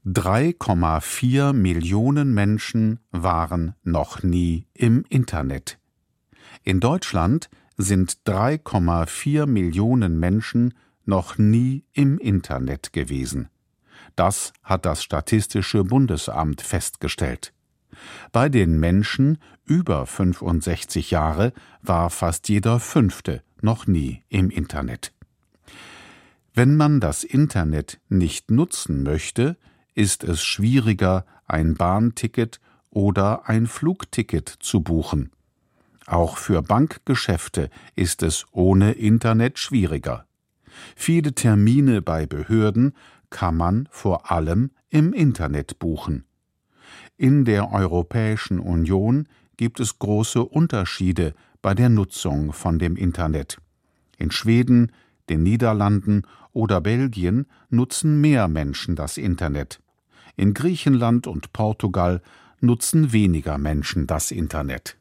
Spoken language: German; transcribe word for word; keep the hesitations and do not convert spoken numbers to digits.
drei Komma vier Millionen Menschen waren noch nie im Internet. In Deutschland sind drei Komma vier Millionen Menschen noch nie im Internet gewesen. Das hat das Statistische Bundesamt festgestellt. Bei den Menschen über fünfundsechzig Jahre war fast jeder Fünfte noch nie im Internet. Wenn man das Internet nicht nutzen möchte, ist es schwieriger, ein Bahnticket oder ein Flugticket zu buchen. Auch für Bankgeschäfte ist es ohne Internet schwieriger. Viele Termine bei Behörden kann man vor allem im Internet buchen. In der Europäischen Union gibt es große Unterschiede bei der Nutzung von dem Internet. In Schweden, den Niederlanden oder Belgien nutzen mehr Menschen das Internet. In Griechenland und Portugal nutzen weniger Menschen das Internet.